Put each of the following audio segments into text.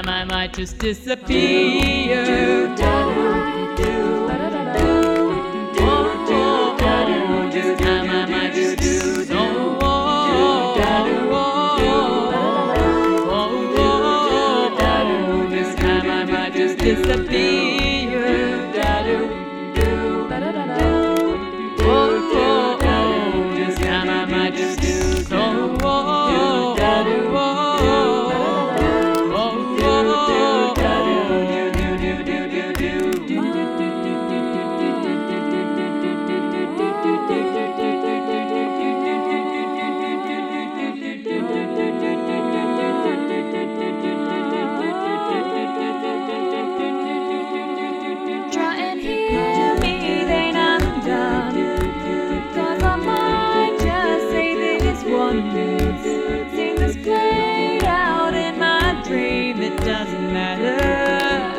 time I might just disappear. This time I might just do so. This time I might just disappear. This time I might just do so. Try and hear me, then I'm done. 'Cause I might just say this once. Seen this play out in my dream, it doesn't matter.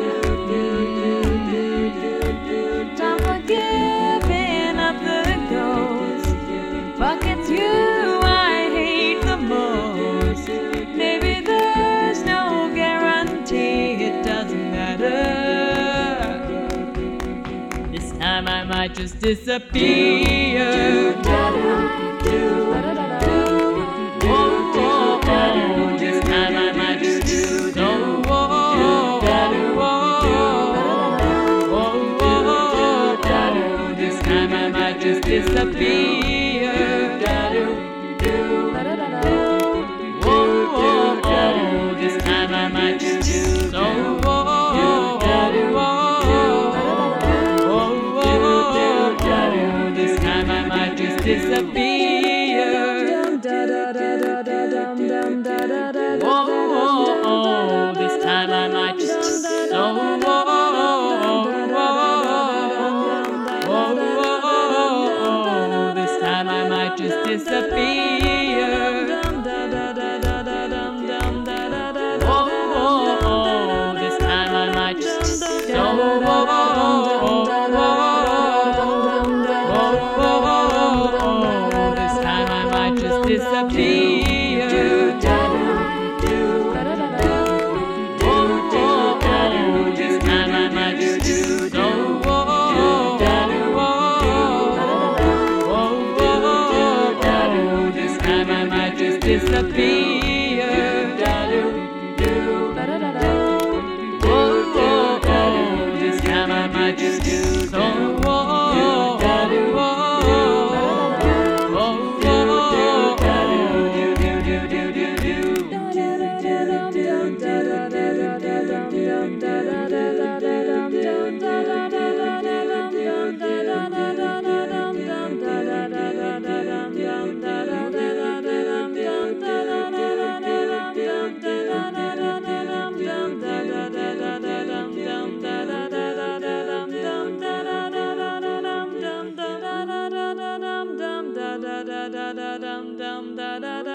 Time for giving up the ghost. Fuck, it's you I hate the most. Maybe there's no guarantee, it doesn't matter. This time I might just disappear. This time I might just do so. This time I might just disappear. This time I might just do so. This time I might just disappear. This time I might just This time I might just disappear. This time I might just This time I might just disappear. This time I might just do so. This time I might just disappear. This time I might just do so. Da da da da